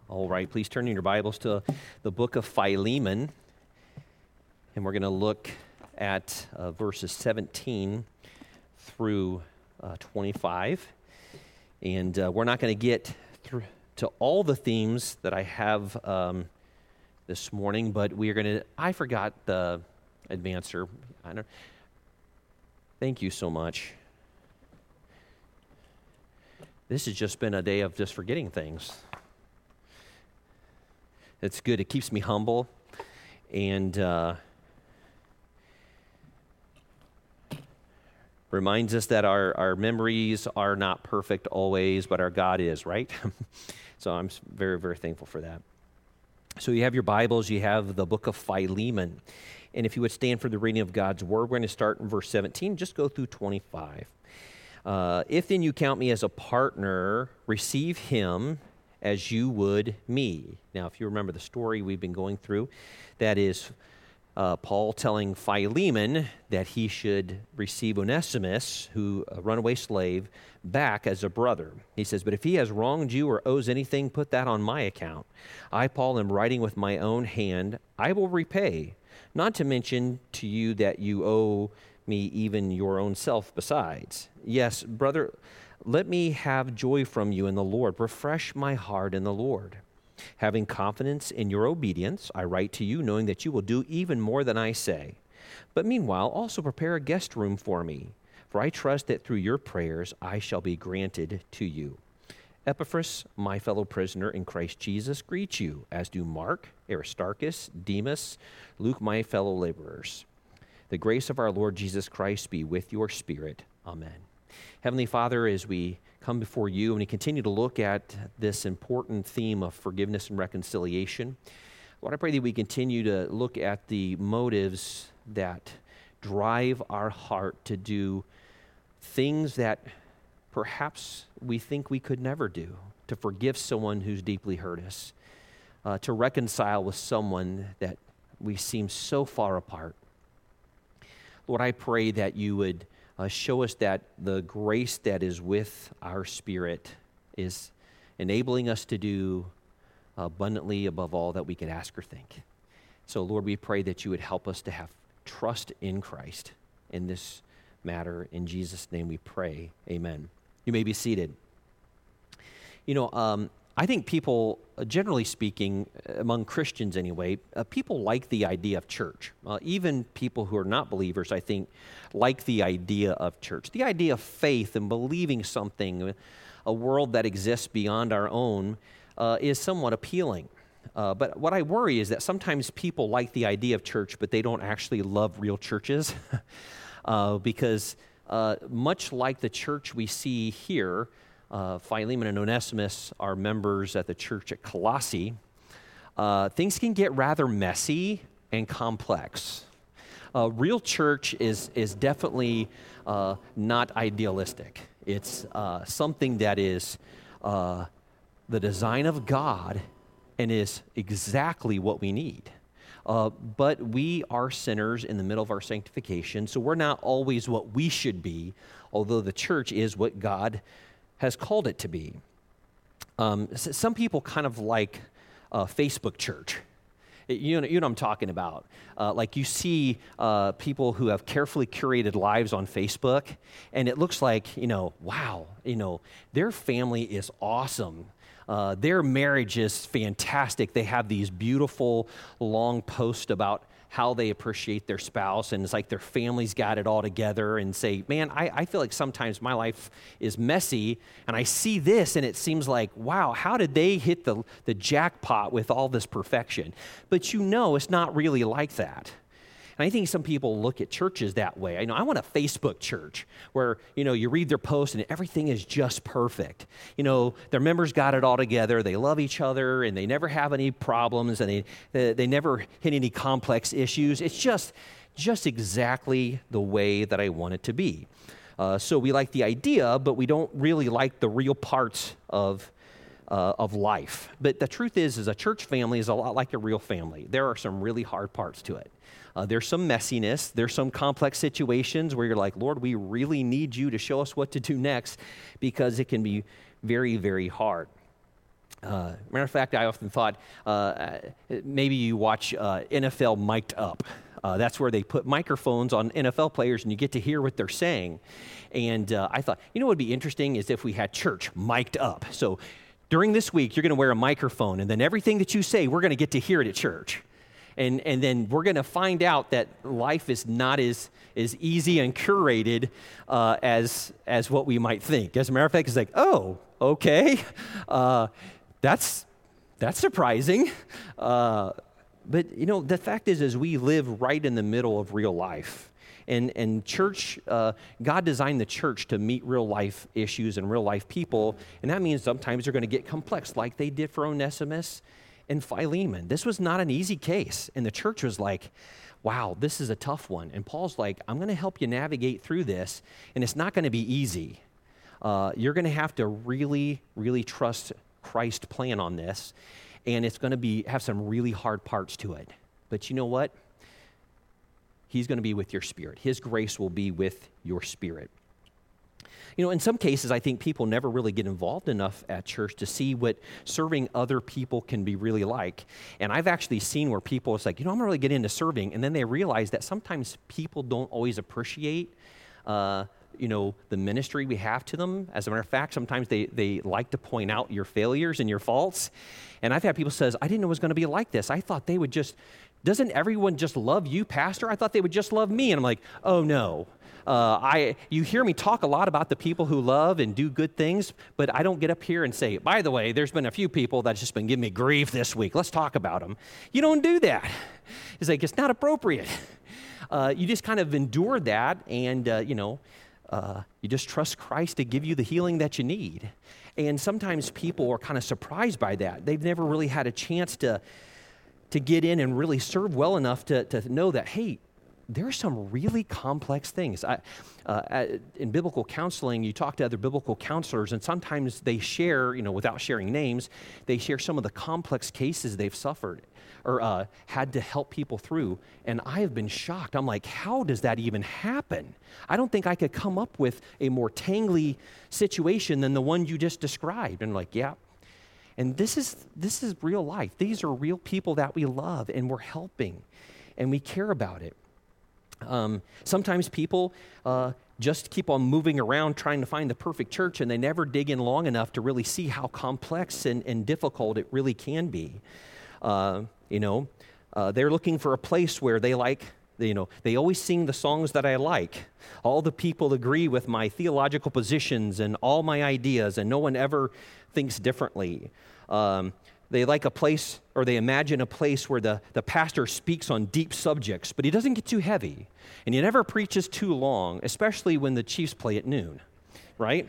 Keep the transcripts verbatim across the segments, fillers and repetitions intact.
All right, please turn in your Bibles to the book of Philemon, and we're going to look at uh, verses seventeen through uh, twenty-five. And uh, we're not going to get through to all the themes that I have um, this morning, but we are going to, I forgot the advancer. I don't, thank you so much. This has just been a day of just forgetting things. It's good. It keeps me humble, and uh, reminds us that our, our memories are not perfect always, but our God is, right? So I'm very, very thankful for that. So you have your Bibles, you have the book of Philemon, and if you would stand for the reading of God's Word, we're going to start in verse seventeen, just go through twenty-five. Uh, if then you count me as a partner, receive him as you would me. Now, if you remember the story we've been going through, that is uh, Paul telling Philemon that he should receive Onesimus, who a runaway slave, back as a brother. He says, but if he has wronged you or owes anything, put that on my account. I, Paul, am writing with my own hand. I will repay, not to mention to you that you owe me even your own self besides. Yes, brother, let me have joy from you in the Lord. Refresh my heart in the Lord. Having confidence in your obedience, I write to you, knowing that you will do even more than I say. But meanwhile, also prepare a guest room for me, for I trust that through your prayers I shall be granted to you. Epaphras, my fellow prisoner in Christ Jesus, greets you, as do Mark, Aristarchus, Demas, Luke, my fellow laborers. The grace of our Lord Jesus Christ be with your spirit. Amen. Heavenly Father, as we come before you and we continue to look at this important theme of forgiveness and reconciliation, Lord, I pray that we continue to look at the motives that drive our heart to do things that perhaps we think we could never do, to forgive someone who's deeply hurt us, uh, to reconcile with someone that we seem so far apart. Lord, I pray that you would Uh, show us that the grace that is with our spirit is enabling us to do abundantly above all that we could ask or think. So, Lord, we pray that you would help us to have trust in Christ in this matter. In Jesus' name we pray. Amen. You may be seated. You know, um, I think people, uh, generally speaking, among Christians anyway, uh, people like the idea of church. Uh, even people who are not believers, I think, like the idea of church. The idea of faith and believing something, a world that exists beyond our own, uh, is somewhat appealing. Uh, but what I worry is that sometimes people like the idea of church, but they don't actually love real churches. uh, because uh, much like the church we see here, Uh, Philemon and Onesimus are members at the church at Colossae. Uh, things can get rather messy and complex. Uh, real church is is definitely uh, not idealistic. It's uh, something that is uh, the design of God and is exactly what we need. Uh, but we are sinners in the middle of our sanctification, so we're not always what we should be, although the church is what God has called it to be. Um, some people kind of like uh, Facebook church. It, you, know, you know what I'm talking about. Uh, like you see uh, people who have carefully curated lives on Facebook, and it looks like, you know, wow, you know, their family is awesome. Uh, their marriage is fantastic. They have these beautiful long posts about how they appreciate their spouse, and it's like their family's got it all together, and say, man, I, I feel like sometimes my life is messy, and I see this, and it seems like, wow, how did they hit the, the jackpot with all this perfection? But you know it's not really like that. And I think some people look at churches that way. I know I want a Facebook church where, you know, you read their post and everything is just perfect. You know, their members got it all together. They love each other and they never have any problems and they they, they never hit any complex issues. It's just, just exactly the way that I want it to be. Uh, so we like the idea, but we don't really like the real parts of Uh, of life. But the truth is, is a church family is a lot like a real family. There are some really hard parts to it. Uh, there's some messiness. There's some complex situations where you're like, Lord, we really need you to show us what to do next, because it can be very, very hard. Uh, matter of fact, I often thought uh, maybe you watch uh, N F L Mic'd Up. Uh, that's where they put microphones on N F L players and you get to hear what they're saying. And uh, I thought, you know what would be interesting is if we had church mic'd up. So during this week, you're going to wear a microphone, and then everything that you say, we're going to get to hear it at church. And and then we're going to find out that life is not as, as easy and curated uh, as, as what we might think. As a matter of fact, it's like, oh, okay. Uh, That's that's surprising. Uh, but, you know, the fact is, is we live right in the middle of real life. And, and church, uh, God designed the church to meet real life issues and real life people. And that means sometimes they're going to get complex, like they did for Onesimus and Philemon. This was not an easy case. And the church was like, wow, this is a tough one. And Paul's like, I'm going to help you navigate through this. And it's not going to be easy. Uh, you're going to have to really, really trust Christ's plan on this, and it's going to be have some really hard parts to it. But you know what? He's going to be with your spirit. His grace will be with your spirit. You know, in some cases, I think people never really get involved enough at church to see what serving other people can be really like. And I've actually seen where people, it's like, you know, I'm going to really get into serving, and then they realize that sometimes people don't always appreciate uh, you know, the ministry we have to them. As a matter of fact, sometimes they, they like to point out your failures and your faults. And I've had people say, I didn't know it was going to be like this. I thought they would just, doesn't everyone just love you, Pastor? I thought they would just love me. And I'm like, oh no. Uh, I you hear me talk a lot about the people who love and do good things, but I don't get up here and say, by the way, there's been a few people that's just been giving me grief this week. Let's talk about them. You don't do that. It's like, it's not appropriate. Uh, you just kind of endure that and, uh, you know, Uh, you just trust Christ to give you the healing that you need. And sometimes people are kind of surprised by that. They've never really had a chance to, to get in and really serve well enough to, to know that, hey, there are some really complex things. I, uh, in biblical counseling, you talk to other biblical counselors, and sometimes they share, you know, without sharing names, they share some of the complex cases they've suffered or uh, had to help people through. And I have been shocked. I'm like, how does that even happen? I don't think I could come up with a more tangly situation than the one you just described. And like, yeah. And this is this is real life. These are real people that we love, and we're helping, and we care about it. Um, sometimes people uh, just keep on moving around trying to find the perfect church, and they never dig in long enough to really see how complex and, and difficult it really can be. Uh, you know, uh, they're looking for a place where they like, you know, they always sing the songs that I like. All the people agree with my theological positions and all my ideas, and no one ever thinks differently. Um, They like a place, or they imagine a place where the, the pastor speaks on deep subjects, but he doesn't get too heavy. And he never preaches too long, especially when the Chiefs play at noon, right?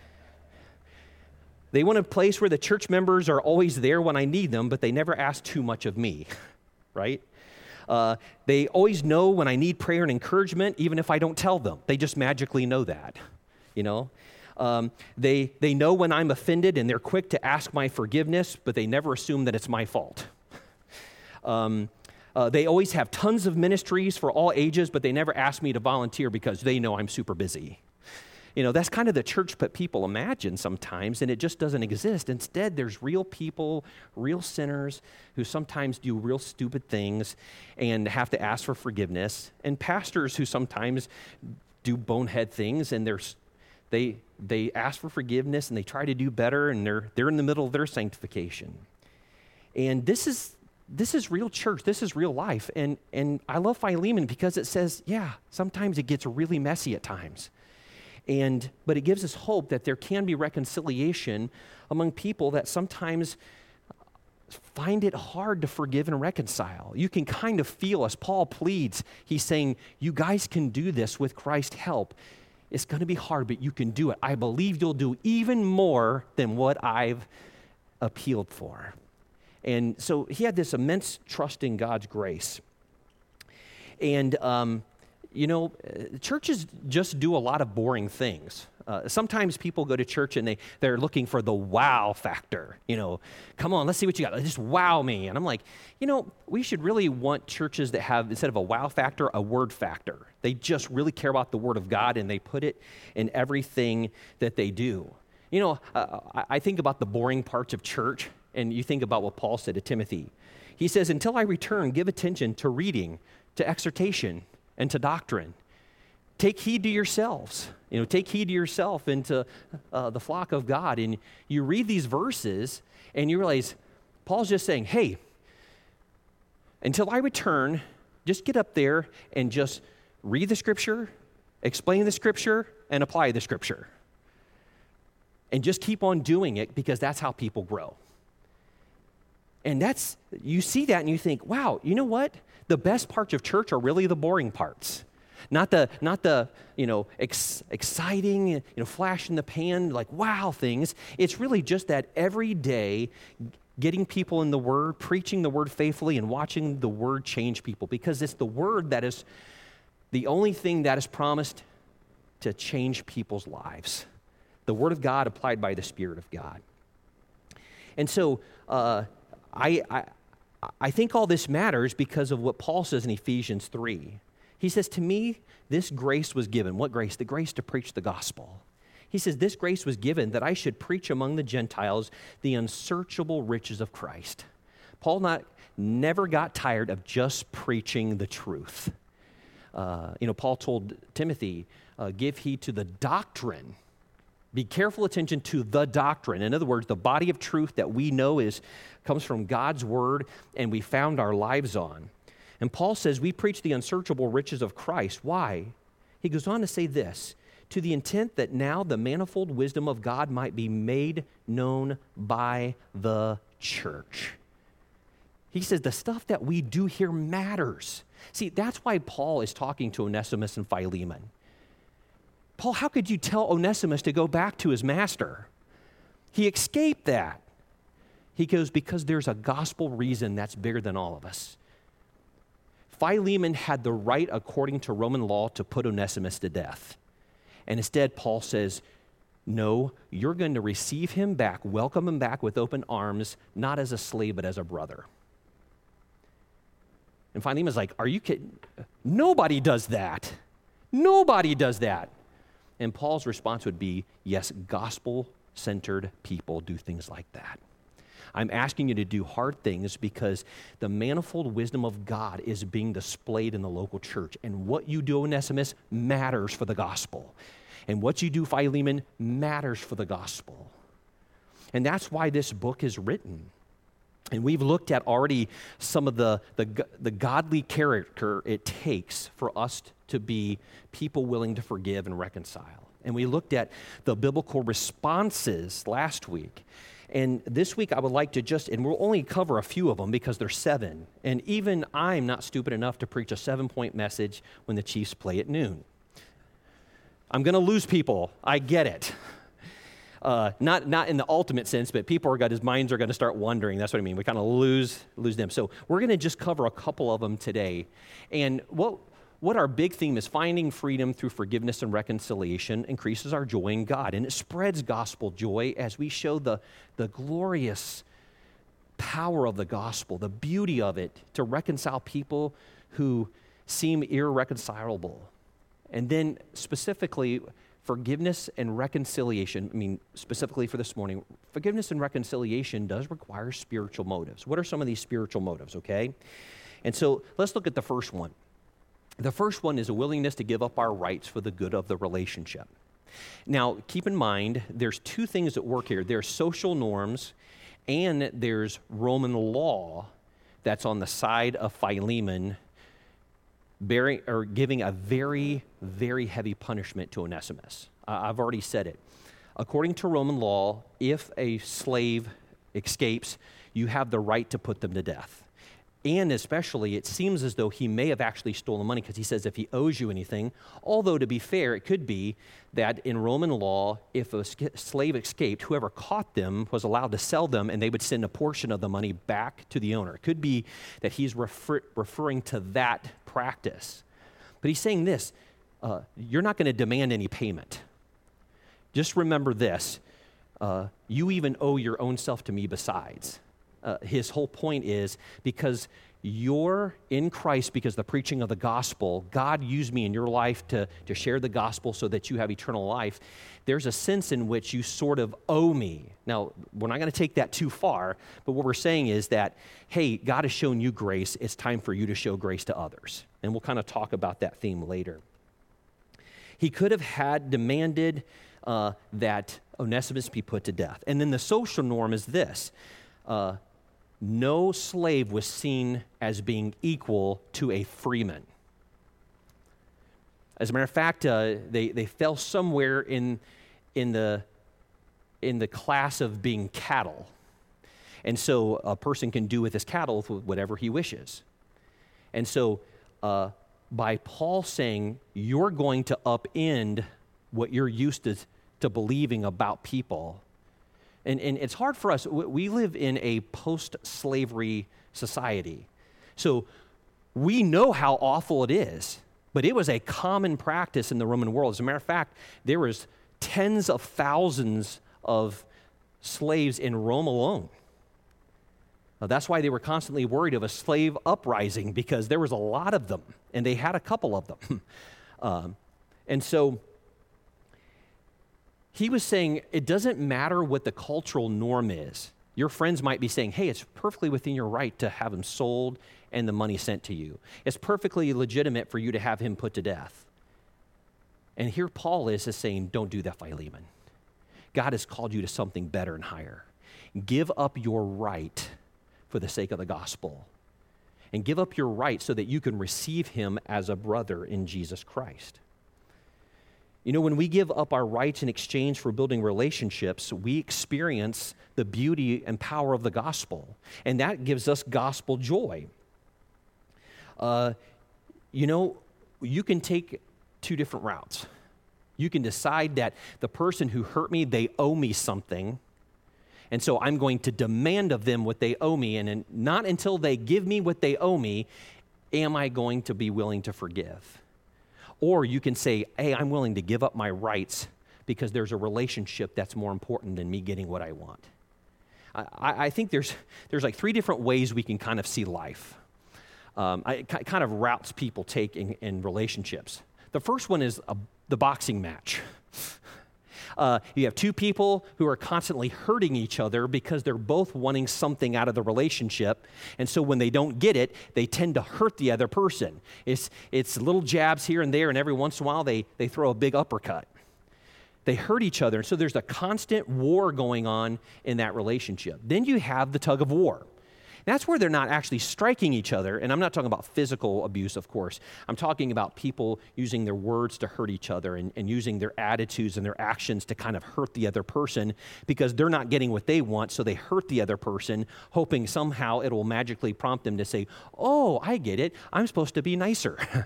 They want a place where the church members are always there when I need them, but they never ask too much of me, right? Uh, they always know when I need prayer and encouragement, even if I don't tell them. They just magically know that, you know? Um, they, they know when I'm offended, and they're quick to ask my forgiveness, but they never assume that it's my fault. Um, uh, they always have tons of ministries for all ages, but they never ask me to volunteer because they know I'm super busy. You know, that's kind of the church that people imagine sometimes, and it just doesn't exist. Instead, there's real people, real sinners who sometimes do real stupid things and have to ask for forgiveness, and pastors who sometimes do bonehead things, and they're They they ask for forgiveness and they try to do better, and they're they're in the middle of their sanctification. And this is this is real church. This is real life. And and I love Philemon because it says, yeah, sometimes it gets really messy at times. And but it gives us hope that there can be reconciliation among people that sometimes find it hard to forgive and reconcile. You can kind of feel, as Paul pleads, he's saying, you guys can do this with Christ's help. It's going to be hard, but you can do it. I believe you'll do even more than what I've appealed for. And so he had this immense trust in God's grace. And, um, you know, churches just do a lot of boring things. Uh, sometimes people go to church and they, they're looking for the wow factor. You know, come on, let's see what you got. Just wow me. And I'm like, you know, we should really want churches that have, instead of a wow factor, a word factor. They just really care about the Word of God, and they put it in everything that they do. You know, uh, I, I think about the boring parts of church, and you think about what Paul said to Timothy. He says, until I return, give attention to reading, to exhortation, and to doctrine. Take heed to yourselves. You know, take heed to yourself and to uh, the flock of God. And you read these verses, and you realize Paul's just saying, hey, until I return, just get up there and just read the Scripture, explain the Scripture, and apply the Scripture. And just keep on doing it, because that's how people grow. And that's, you see that and you think, wow, you know what? The best parts of church are really the boring parts. Not the, not the, you know, ex- exciting, you know, flash in the pan, like wow things. It's really just that every day getting people in the Word, preaching the Word faithfully, and watching the Word change people, because it's the Word that is the only thing that is promised to change people's lives. The Word of God applied by the Spirit of God. And so uh, I, I, I think all this matters because of what Paul says in Ephesians three. He says, to me, this grace was given. What grace? The grace to preach the gospel. He says, this grace was given that I should preach among the Gentiles the unsearchable riches of Christ. Paul not, never got tired of just preaching the truth. Uh, you know, Paul told Timothy, uh, give heed to the doctrine. Be careful attention to the doctrine. In other words, the body of truth that we know is comes from God's word and we found our lives on. And Paul says we preach the unsearchable riches of Christ. Why? He goes on to say this, to the intent that now the manifold wisdom of God might be made known by the church. He says the stuff that we do here matters. See, that's why Paul is talking to Onesimus and Philemon. Paul, how could you tell Onesimus to go back to his master? He escaped that. He goes, because there's a gospel reason that's bigger than all of us. Philemon had the right, according to Roman law, to put Onesimus to death. And instead, Paul says, no, you're going to receive him back, welcome him back with open arms, not as a slave, but as a brother. And Philemon's like, are you kidding? Nobody does that. Nobody does that. And Paul's response would be, yes, gospel-centered people do things like that. I'm asking you to do hard things because the manifold wisdom of God is being displayed in the local church. And what you do, Onesimus, matters for the gospel. And what you do, Philemon, matters for the gospel. And that's why this book is written. And we've looked at already some of the, the, the godly character it takes for us to be people willing to forgive and reconcile. And we looked at the biblical responses last week. And this week I would like to just, and we'll only cover a few of them because there's seven. And even I'm not stupid enough to preach a seven-point message when the Chiefs play at noon. I'm going to lose people. I get it. Uh, not not in the ultimate sense, but people are got his minds are going to start wondering. That's what I mean. We kind of lose lose them. So we're going to just cover a couple of them today. And what what our big theme is, finding freedom through forgiveness and reconciliation increases our joy in God, and it spreads gospel joy as we show the the glorious power of the gospel, the beauty of it to reconcile people who seem irreconcilable, and then specifically. Forgiveness and reconciliation, I mean, specifically for this morning, forgiveness and reconciliation does require spiritual motives. What are some of these spiritual motives, okay? And so let's look at the first one. The first one is a willingness to give up our rights for the good of the relationship. Now, keep in mind, there's two things at work here. There's social norms and there's Roman law that's on the side of Philemon bearing or giving a very, very heavy punishment to Onesimus. Uh, I've already said it. According to Roman law, if a slave escapes, you have the right to put them to death. And especially, it seems as though he may have actually stolen money because he says if he owes you anything, although to be fair, it could be that in Roman law, if a slave escaped, whoever caught them was allowed to sell them and they would send a portion of the money back to the owner. It could be that he's refer- referring to that practice. But he's saying this, uh, you're not going to demand any payment. Just remember this, uh, you even owe your own self to me besides. Uh, his whole point is because you're in Christ because the preaching of the gospel, God used me in your life to, to share the gospel so that you have eternal life, there's a sense in which you sort of owe me. Now, we're not going to take that too far, but what we're saying is that, hey, God has shown you grace. It's time for you to show grace to others. And we'll kind of talk about that theme later. He could have had demanded uh, that Onesimus be put to death. And then the social norm is this. Uh, no slave was seen as being equal to a freeman. As a matter of fact, uh, they, they fell somewhere in, in, the, in the class of being cattle. And so a person can do with his cattle whatever he wishes. And so uh, by Paul saying, you're going to upend what you're used to, to believing about people. And, and it's hard for us. We live in a post-slavery society. So we know how awful it is, but it was a common practice in the Roman world. As a matter of fact, there was tens of thousands of slaves in Rome alone. Now, that's why they were constantly worried of a slave uprising, because there was a lot of them, and they had a couple of them. um, and so he was saying it doesn't matter what the cultural norm is. Your friends might be saying, hey, it's perfectly within your right to have him sold and the money sent to you. It's perfectly legitimate for you to have him put to death. And here Paul is, is saying, don't do that, Philemon. God has called you to something better and higher. Give up your right for the sake of the gospel. And give up your right so that you can receive him as a brother in Jesus Christ. You know, when we give up our rights in exchange for building relationships, we experience the beauty and power of the gospel. And that gives us gospel joy. Uh, you know, you can take two different routes. You can decide that the person who hurt me, they owe me something. And so I'm going to demand of them what they owe me. And not until they give me what they owe me, am I going to be willing to forgive. Or you can say, hey, I'm willing to give up my rights because there's a relationship that's more important than me getting what I want. I, I think there's, there's like three different ways we can kind of see life. Um, I, it kind of routes people take in, in relationships. The first one is a, the boxing match. Uh, you have two people who are constantly hurting each other because they're both wanting something out of the relationship. And so when they don't get it, they tend to hurt the other person. It's, it's little jabs here and there, and every once in a while they, they throw a big uppercut. They hurt each other. And so there's a constant war going on in that relationship. Then you have the tug of war. That's where they're not actually striking each other, and I'm not talking about physical abuse, of course. I'm talking about people using their words to hurt each other and, and using their attitudes and their actions to kind of hurt the other person because they're not getting what they want, so they hurt the other person, hoping somehow it will magically prompt them to say, oh, I get it, I'm supposed to be nicer.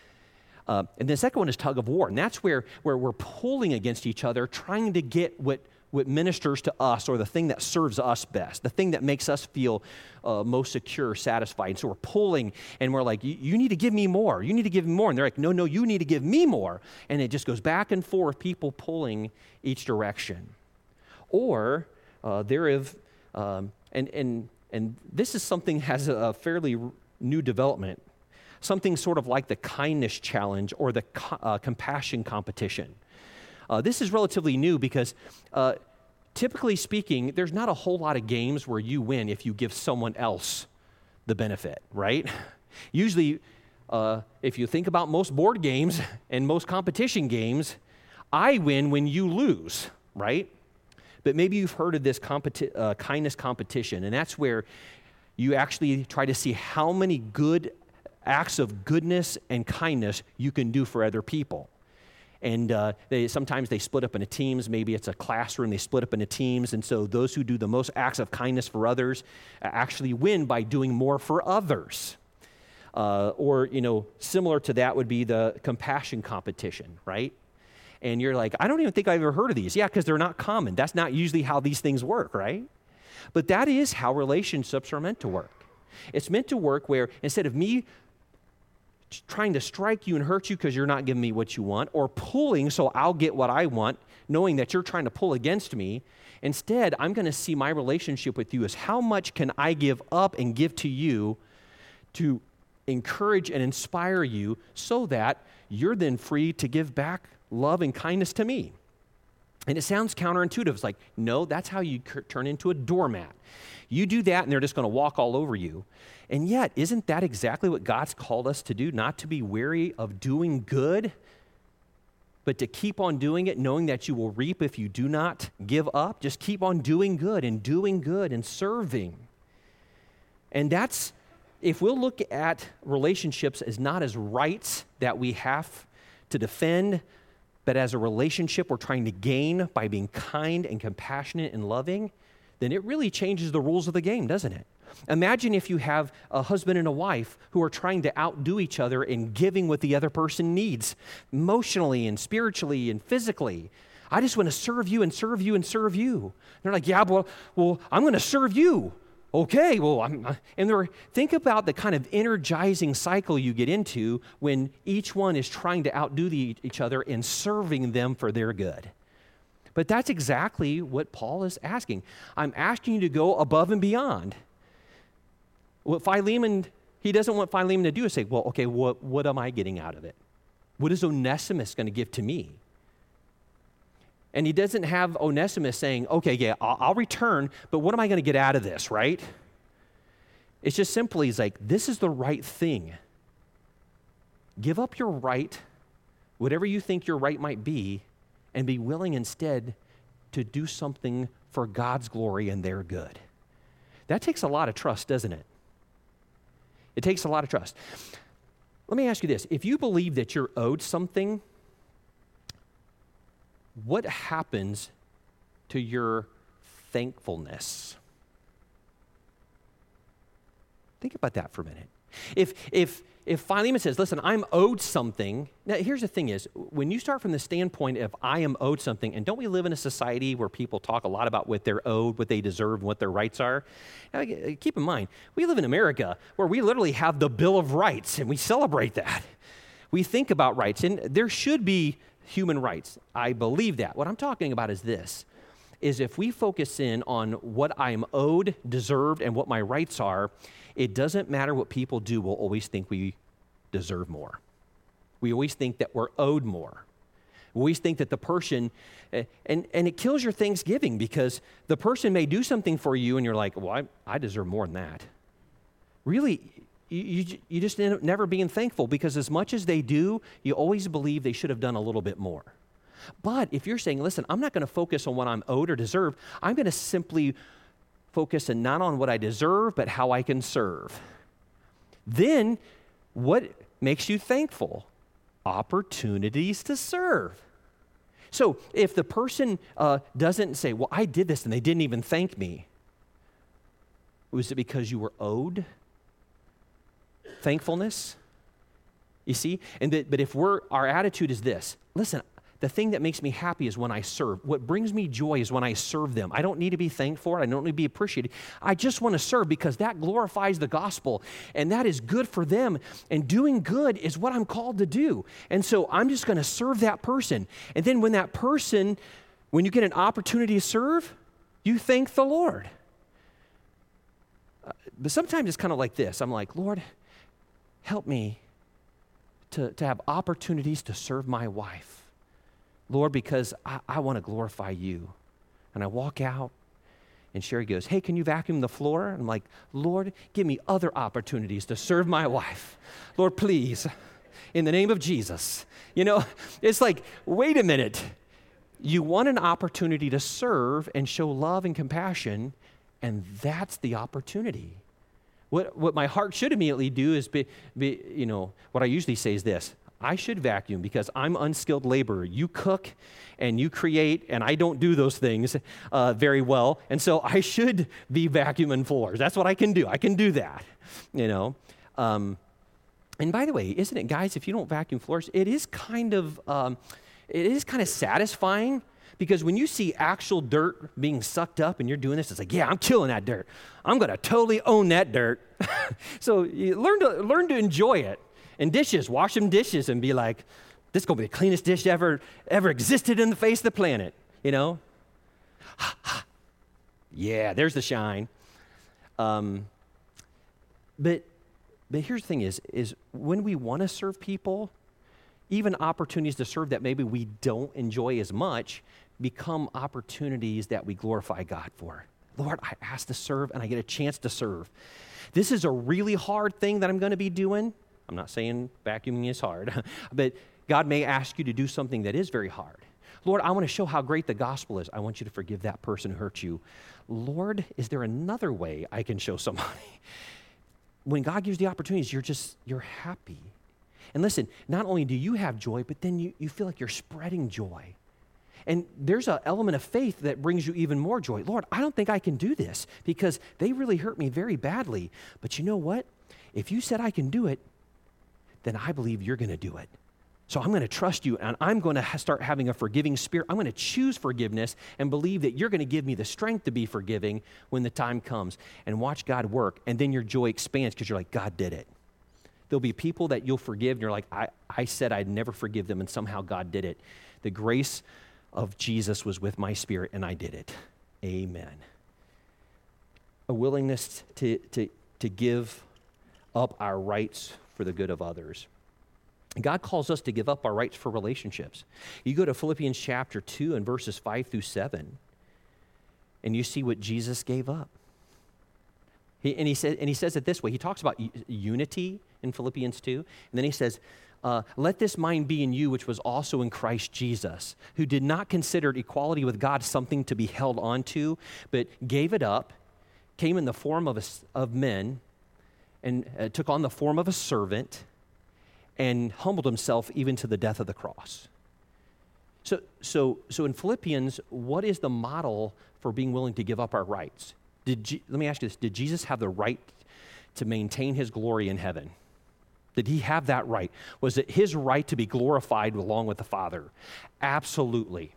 uh, and the second one is tug of war, and that's where, where we're pulling against each other, trying to get what what ministers to us, or the thing that serves us best, the thing that makes us feel uh, most secure, satisfied. And so we're pulling, and we're like, you need to give me more. You need to give me more. And they're like, no, no, you need to give me more. And it just goes back and forth, people pulling each direction. Or uh, there is, um, and, and, and this is something has a fairly new development, something sort of like the kindness challenge or the co- uh, compassion competition. Uh, this is relatively new because uh, typically speaking, there's not a whole lot of games where you win if you give someone else the benefit, right? Usually, uh, if you think about most board games and most competition games, I win when you lose, right? But maybe you've heard of this competi- uh, kindness competition, and that's where you actually try to see how many good acts of goodness and kindness you can do for other people. And uh, they, sometimes they split up into teams. Maybe it's a classroom. They split up into teams. And so those who do the most acts of kindness for others actually win by doing more for others. Uh, or, you know, similar to that would be the compassion competition, right? And you're like, I don't even think I've ever heard of these. Yeah, because they're not common. That's not usually how these things work, right? But that is how relationships are meant to work. It's meant to work where instead of me trying to strike you and hurt you because you're not giving me what you want, or pulling so I'll get what I want, knowing that you're trying to pull against me, instead, I'm going to see my relationship with you as how much can I give up and give to you to encourage and inspire you so that you're then free to give back love and kindness to me. And it sounds counterintuitive. It's like, no, that's how you c- turn into a doormat. You do that and they're just going to walk all over you. And yet, isn't that exactly what God's called us to do? Not to be weary of doing good, but to keep on doing it, knowing that you will reap if you do not give up. Just keep on doing good and doing good and serving. And that's, if we'll look at relationships as not as rights that we have to defend, but as a relationship we're trying to gain by being kind and compassionate and loving, then it really changes the rules of the game, doesn't it? Imagine if you have a husband and a wife who are trying to outdo each other in giving what the other person needs, emotionally and spiritually and physically. I just want to serve you and serve you and serve you. And they're like, yeah, well, well, I'm going to serve you. Okay, well, I'm, and they're, think about the kind of energizing cycle you get into when each one is trying to outdo the, each other and serving them for their good. But that's exactly what Paul is asking. I'm asking you to go above and beyond. What Philemon, he doesn't want Philemon to do is say, well, okay, what, what am I getting out of it? What is Onesimus going to give to me? And he doesn't have Onesimus saying, okay, yeah, I'll, I'll return, but what am I going to get out of this, right? It's just simply, he's like, this is the right thing. Give up your right, whatever you think your right might be, and be willing instead to do something for God's glory and their good. That takes a lot of trust, doesn't it? It takes a lot of trust. Let me ask you this. If you believe that you're owed something, what happens to your thankfulness? Think about that for a minute. If if if Philemon says, listen, I'm owed something, now here's the thing is, when you start from the standpoint of I am owed something, and don't we live in a society where people talk a lot about what they're owed, what they deserve, and what their rights are? Now, keep in mind, we live in America where we literally have the Bill of Rights, and we celebrate that. We think about rights, and there should be human rights. I believe that. What I'm talking about is this, is if we focus in on what I am owed, deserved, and what my rights are, it doesn't matter what people do, we'll always think we deserve more. We always think that we're owed more. We always think that the person, and, and it kills your Thanksgiving because the person may do something for you and you're like, well, I, I deserve more than that. Really, you, you, you just end up never being thankful because as much as they do, you always believe they should have done a little bit more. But if you're saying, listen, I'm not going to focus on what I'm owed or deserve, I'm going to simply focus on not on what I deserve, but how I can serve. Then, what makes you thankful? Opportunities to serve. So, if the person uh, doesn't say, well, I did this and they didn't even thank me, was it because you were owed thankfulness? You see? And that, but if we're, our attitude is this, listen, the thing that makes me happy is when I serve. What brings me joy is when I serve them. I don't need to be thanked for it. I don't need to be appreciated. I just want to serve because that glorifies the gospel, and that is good for them. And doing good is what I'm called to do. And so I'm just going to serve that person. And then when that person, when you get an opportunity to serve, you thank the Lord. Uh, but sometimes it's kind of like this. I'm like, Lord, help me to, to have opportunities to serve my wife. Lord, because I, I want to glorify you. And I walk out, and Sherry goes, hey, can you vacuum the floor? And I'm like, Lord, give me other opportunities to serve my wife. Lord, please, in the name of Jesus. You know, it's like, wait a minute. You want an opportunity to serve and show love and compassion, and that's the opportunity. What, what my heart should immediately do is be, be, you know, what I usually say is this. I should vacuum because I'm unskilled laborer. You cook and you create, and I don't do those things uh, very well. And so I should be vacuuming floors. That's what I can do. I can do that, you know. Um, and by the way, isn't it, guys, if you don't vacuum floors, it is kind of, um, it is kind of satisfying because when you see actual dirt being sucked up and you're doing this, it's like, yeah, I'm killing that dirt. I'm going to totally own that dirt. So you learn to learn to enjoy it. And dishes, wash them dishes and be like, this is going to be the cleanest dish ever ever existed in the face of the planet, you know? Yeah, there's the shine. Um, but But here's the thing is, is when we want to serve people, even opportunities to serve that maybe we don't enjoy as much become opportunities that we glorify God for. Lord, I asked to serve and I get a chance to serve. This is a really hard thing that I'm going to be doing. I'm not saying vacuuming is hard, but God may ask you to do something that is very hard. Lord, I want to show how great the gospel is. I want you to forgive that person who hurt you. Lord, is there another way I can show somebody? When God gives the opportunities, you're just, you're happy. And listen, not only do you have joy, but then you, you feel like you're spreading joy. And there's an element of faith that brings you even more joy. Lord, I don't think I can do this because they really hurt me very badly. But you know what? If you said I can do it, then I believe you're going to do it. So I'm going to trust you, and I'm going to ha- start having a forgiving spirit. I'm going to choose forgiveness and believe that you're going to give me the strength to be forgiving when the time comes, and watch God work. And then your joy expands because you're like, God did it. There'll be people that you'll forgive, and you're like, I, I said I'd never forgive them, and somehow God did it. The grace of Jesus was with my spirit, and I did it. Amen. A willingness to, to, to give up our rights for the good of others. God calls us to give up our rights for relationships. You go to Philippians chapter two and verses five through seven, and you see what Jesus gave up. He, and, he said, and he says it this way. He talks about unity in Philippians two, and then he says, uh, let this mind be in you, which was also in Christ Jesus, who did not consider equality with God something to be held on to, but gave it up, came in the form of, a, of men, and uh, took on the form of a servant, and humbled himself even to the death of the cross. So, so, so in Philippians, what is the model for being willing to give up our rights? Did Je- let me ask you this. Did Jesus have the right to maintain his glory in heaven? Did he have that right? Was it his right to be glorified along with the Father? Absolutely.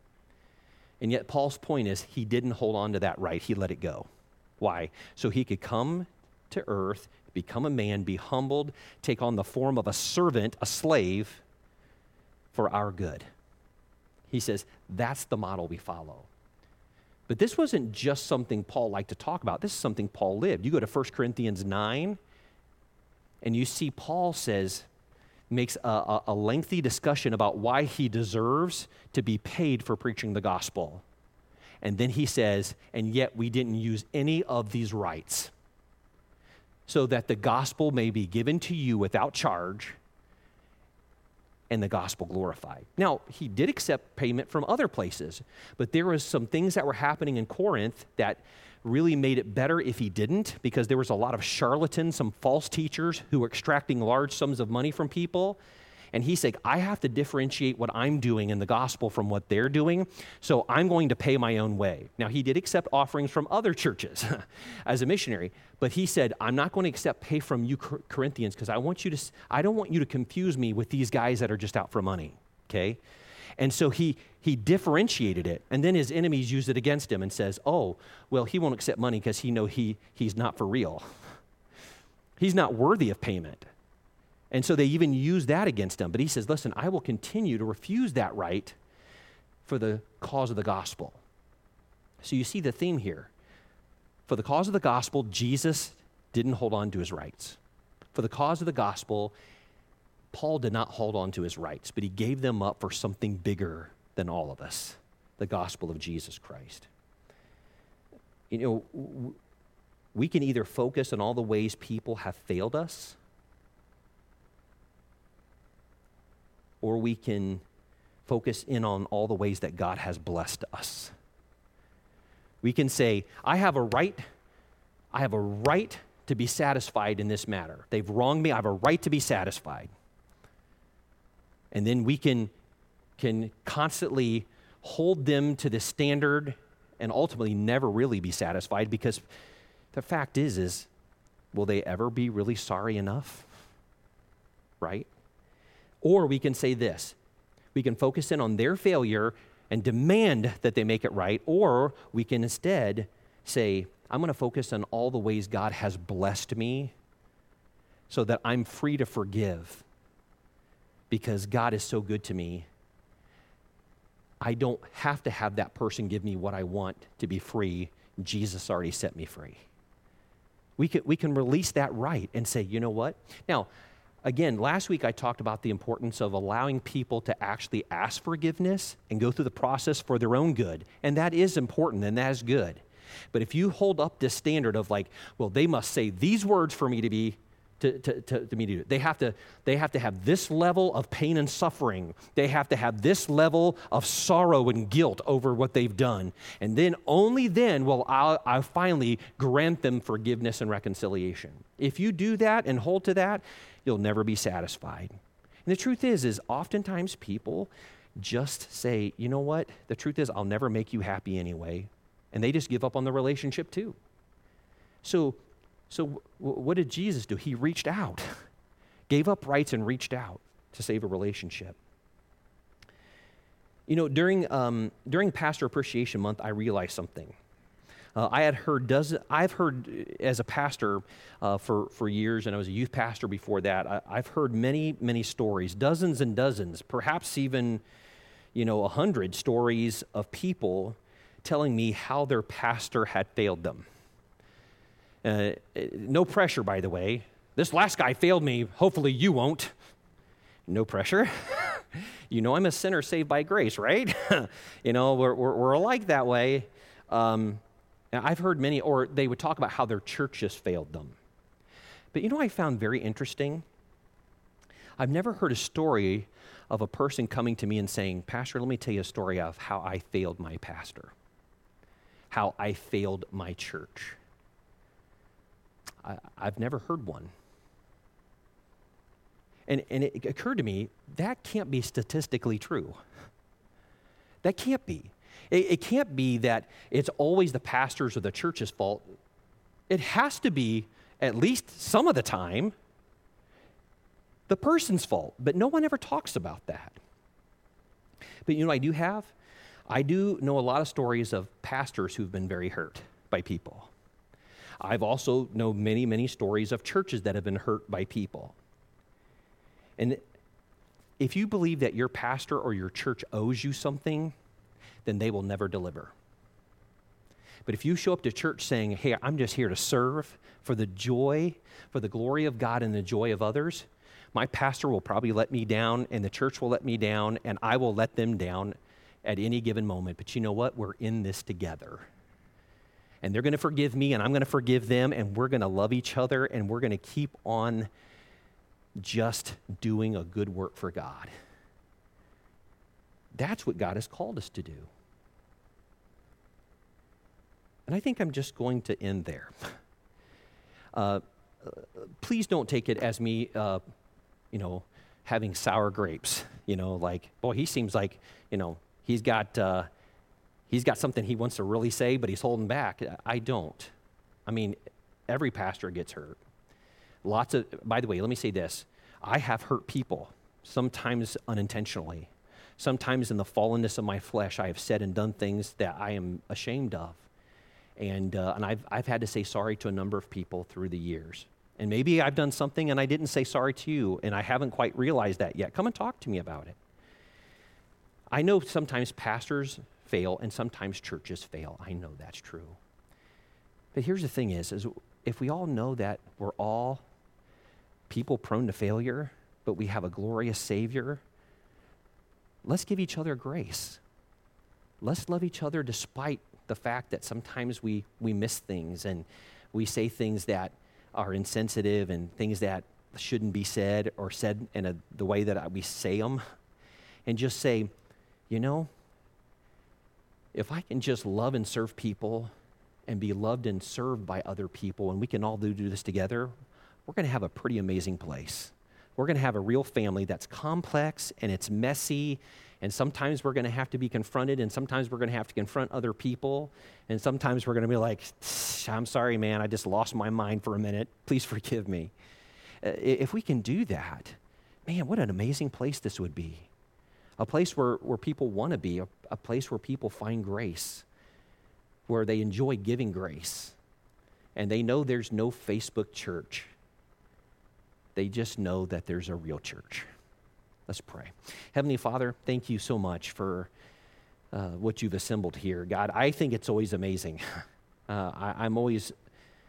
And yet Paul's point is he didn't hold on to that right. He let it go. Why? So he could come to earth, become a man, be humbled, take on the form of a servant, a slave, for our good. He says, that's the model we follow. But this wasn't just something Paul liked to talk about. This is something Paul lived. You go to First Corinthians nine, and you see Paul says, makes a, a, a lengthy discussion about why he deserves to be paid for preaching the gospel. And then he says, and yet we didn't use any of these rights, so that the gospel may be given to you without charge and the gospel glorified. Now, he did accept payment from other places, but there was some things that were happening in Corinth that really made it better if he didn't, because there was a lot of charlatans, some false teachers who were extracting large sums of money from people. And he said, I have to differentiate what I'm doing in the gospel from what they're doing, so I'm going to pay my own way. Now, he did accept offerings from other churches as a missionary, but he said, I'm not going to accept pay from you Corinthians because I want you to, I don't want you to confuse me with these guys that are just out for money, okay? And so he he differentiated it, and then his enemies used it against him and says, oh, well, he won't accept money because he know he he's not for real. He's not worthy of payment. And so they even use that against him. But he says, listen, I will continue to refuse that right for the cause of the gospel. So you see the theme here. For the cause of the gospel, Jesus didn't hold on to his rights. For the cause of the gospel, Paul did not hold on to his rights, but he gave them up for something bigger than all of us, the gospel of Jesus Christ. You know, we can either focus on all the ways people have failed us, or we can focus in on all the ways that God has blessed us. We can say, I have a right, I have a right to be satisfied in this matter. They've wronged me, I have a right to be satisfied. And then we can, can constantly hold them to the standard and ultimately never really be satisfied, because the fact is, is will they ever be really sorry enough? Right? Or we can say this, we can focus in on their failure and demand that they make it right, or we can instead say, I'm going to focus on all the ways God has blessed me so that I'm free to forgive because God is so good to me. I don't have to have that person give me what I want to be free. Jesus already set me free. We can, we can release that right and say, you know what? Now, again, last week I talked about the importance of allowing people to actually ask forgiveness and go through the process for their own good. And that is important and that is good. But if you hold up this standard of like, well, they must say these words for me to be To, to, to, to me to do it. They have to, they have to have this level of pain and suffering. They have to have this level of sorrow and guilt over what they've done. And then only then will I, I finally grant them forgiveness and reconciliation. If you do that and hold to that, you'll never be satisfied. And the truth is, is oftentimes people just say, you know what? The truth is, I'll never make you happy anyway. And they just give up on the relationship too. So, So w- what did Jesus do? He reached out, gave up rights and reached out to save a relationship. You know, during um, during Pastor Appreciation Month, I realized something. Uh, I had heard dozen. I've heard as a pastor uh, for for years, and I was a youth pastor before that. I, I've heard many many stories, dozens and dozens, perhaps even, you know, a hundred stories of people telling me how their pastor had failed them. Uh, no pressure, by the way. This last guy failed me. Hopefully you won't. No pressure. You know I'm a sinner saved by grace, right? You know, we're, we're, we're alike that way. Um, I've heard many, or they would talk about how their church just failed them. But you know what I found very interesting? I've never heard a story of a person coming to me and saying, Pastor, let me tell you a story of how I failed my pastor, how I failed my church. I, I've never heard one. And, and it occurred to me, that can't be statistically true. That can't be. It, it can't be that it's always the pastor's or the church's fault. It has to be, at least some of the time, the person's fault. But no one ever talks about that. But you know what I do have? I do know a lot of stories of pastors who've been very hurt by people. I've also known many, many stories of churches that have been hurt by people. And if you believe that your pastor or your church owes you something, then they will never deliver. But if you show up to church saying, hey, I'm just here to serve for the joy, for the glory of God and the joy of others, my pastor will probably let me down and the church will let me down and I will let them down at any given moment. But you know what? We're in this together. And they're going to forgive me, and I'm going to forgive them, and we're going to love each other, and we're going to keep on just doing a good work for God. That's what God has called us to do. And I think I'm just going to end there. Uh, please don't take it as me, uh, you know, having sour grapes. You know, like, boy, he seems like, you know, he's got... Uh, He's got something he wants to really say, but he's holding back. I don't. I mean, every pastor gets hurt. Lots of, by the way, let me say this. I have hurt people, sometimes unintentionally. Sometimes in the fallenness of my flesh, I have said and done things that I am ashamed of. And, uh, and I've, I've had to say sorry to a number of people through the years. And maybe I've done something and I didn't say sorry to you, and I haven't quite realized that yet. Come and talk to me about it. I know sometimes pastors fail and sometimes churches fail. I know that's true. But here's the thing is, is if we all know that we're all people prone to failure, but we have a glorious Savior, let's give each other grace. Let's love each other despite the fact that sometimes we, we miss things and we say things that are insensitive and things that shouldn't be said or said in a, the way that we say them. And just say, you know, if I can just love and serve people and be loved and served by other people, and we can all do, do this together, we're going to have a pretty amazing place. We're going to have a real family that's complex and it's messy, and sometimes we're going to have to be confronted, and sometimes we're going to have to confront other people, and sometimes we're going to be like, I'm sorry, man, I just lost my mind for a minute. Please forgive me. Uh, if we can do that, man, what an amazing place this would be. A place where, where people want to be, a, a place where people find grace, where they enjoy giving grace, and they know there's no Facebook church. They just know that there's a real church. Let's pray. Heavenly Father, thank you so much for uh, what you've assembled here. God, I think it's always amazing. Uh, I, I'm always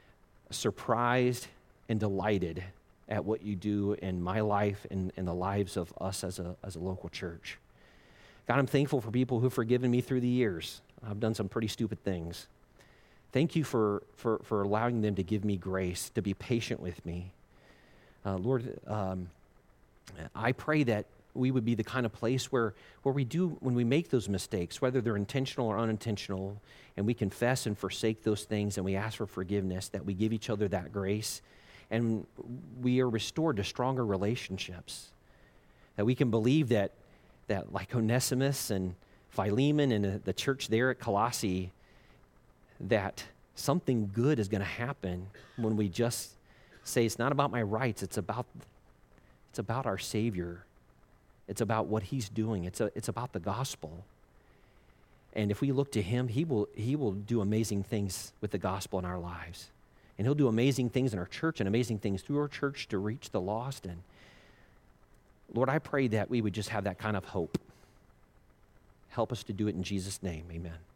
surprised and delighted at what you do in my life and in the lives of us as a, as a local church. God, I'm thankful for people who've forgiven me through the years. I've done some pretty stupid things. Thank you for, for, for allowing them to give me grace, to be patient with me. Uh, Lord, um, I pray that we would be the kind of place where, where we do, when we make those mistakes, whether they're intentional or unintentional, and we confess and forsake those things and we ask for forgiveness, that we give each other that grace, and we are restored to stronger relationships. That we can believe that, that like Onesimus and Philemon and the church there at Colossae, that something good is going to happen when we just say, it's not about my rights, it's about, it's about our Savior. It's about what he's doing. It's, a, it's about the gospel. And if we look to him, he will, he will do amazing things with the gospel in our lives. And he'll do amazing things in our church and amazing things through our church to reach the lost. And Lord, I pray that we would just have that kind of hope. Help us to do it in Jesus' name. Amen.